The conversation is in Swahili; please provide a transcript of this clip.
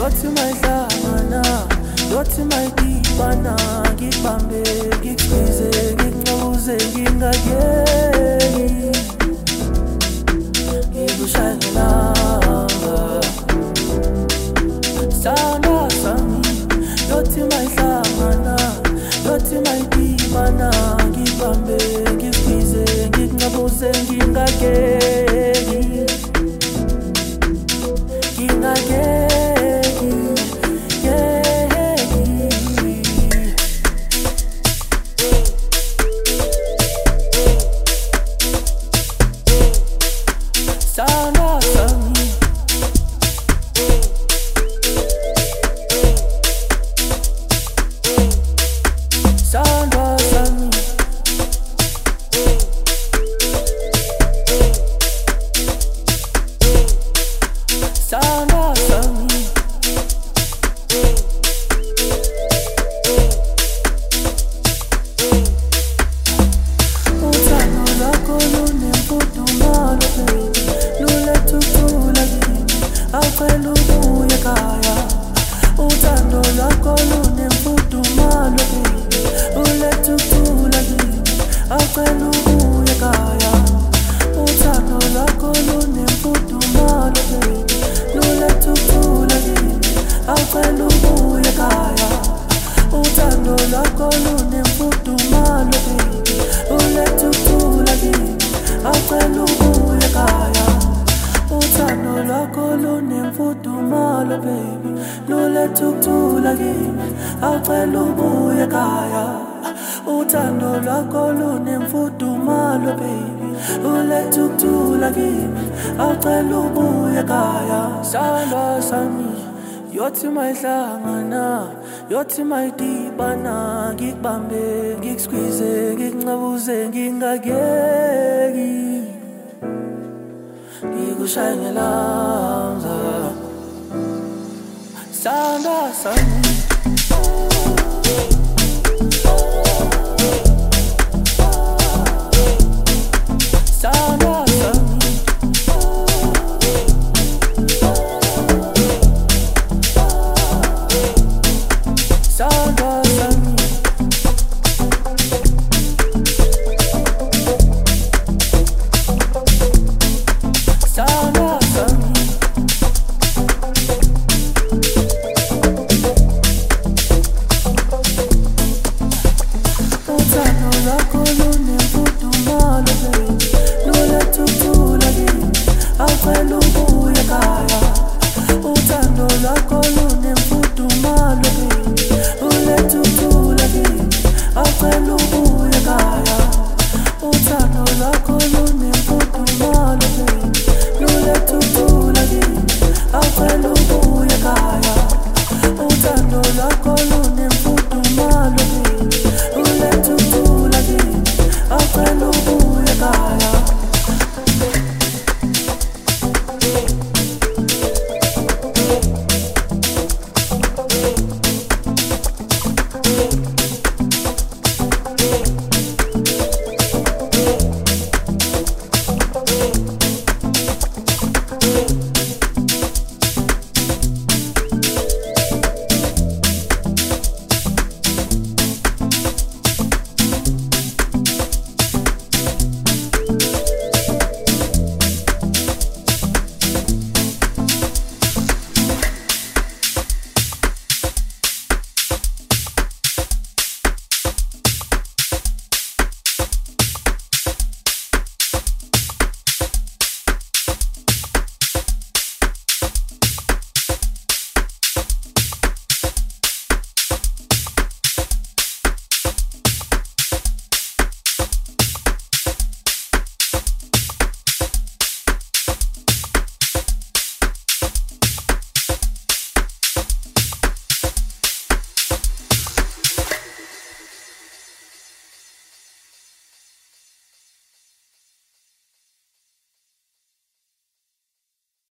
yothi mayihlangana, yothi mayidibana, ngikubambe, ngikusize, ngincuze, ngingakeki, ngikushaye ngelanga. Sandwa sami, yothi mayihlangana, yothi mayidibana, ngikubambe, ngikusize, ngincuze, ngingakeki, ngingakeki, keki. Sandwa sami, sandwa sami, sandwa sami, uthando lwakho lunemfudumalo baby, luletha ukuthula kimi, awucela ubuye ekhaya. Uthando lwakho lunemfudumalo baby, luletha ukuthula kimi, awucela ubuye ekhaya. Uthando lwakho lunemfudumalo baby, luletha ukuthula kimi, awucela ubuye ekhaya. Uthando lwakho lunemfudumalo baby, luletha ukuthula kimi, awucela ubuye ekhaya. Uthando lwakho lunemfudumalo baby, luletha ukuthula kimi, awucela ubuye ekhaya. Uthando lwakho lunemfudumalo baby, luletha ukuthula kimi, awucela ubuye ekhaya. Sandwa sami, yothi mayihlangana, yothi mayidibana, ngikubambe, ngikusize, ngincabuze, ngingakeki, ngikushaye ngelanga. Sandwa sami, sandwa sami, sandwa sami, sandwa sami, uthando lwakho lunemfudumalo baby, luletha ukuthula kimi, awucela ubuye ekhaya. Uthando lwakho lunemfudumalo baby, luletha ukuthula kimi, awucela ubuye ekhaya. Uthando lwakho lunemfudumalo baby, luletha ukuthula kimi, awucela